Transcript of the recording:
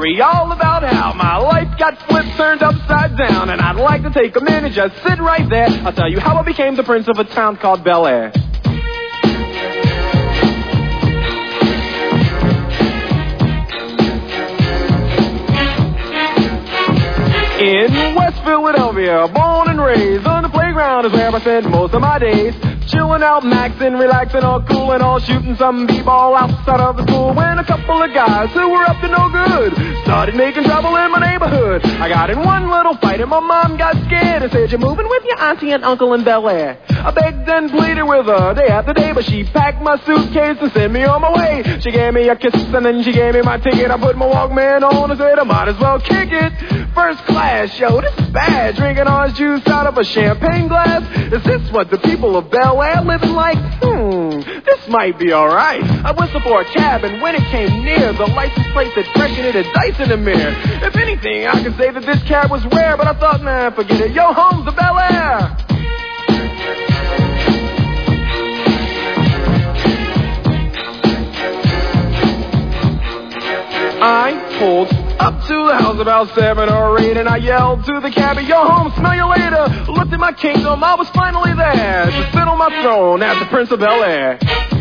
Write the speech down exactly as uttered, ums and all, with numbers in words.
story all about how my life got flipped, turned upside down, and I'd like to take a minute, just sit right there. I'll tell you how I became the prince of a town called Bel Air. In West Philadelphia, born and raised, on the playground is where I spent most of my days. Chilling out, maxing, relaxing, all cool and all, shooting some b-ball outside of the school. When a couple of guys who were up to no good started making trouble in my neighborhood. I got in one little fight and my mom got scared and said, "You're moving with your auntie and uncle in Bel Air." I begged and pleaded with her day after day, but she packed my suitcase and sent me on my way. She gave me a kiss and then she gave me my ticket. I put my Walkman on and said I might as well kick it. First class, yo, this is bad. Drinking orange juice out of a champagne glass. Is this what the people of Bel Air living like? Hmm, this might be alright. I whistled for a cab, and when it came near, the license plate said freshen it, a dice in the mirror. If anything, I could say that this cab was rare, but I thought, nah, forget it. Yo, home's the Bel Air. I pulled up to the house about seven or eight, and I yelled to the cabbie, "Yo, home, smell you later." Looked at my kingdom, I was finally there to sit on my throne as the Prince of Bel Air.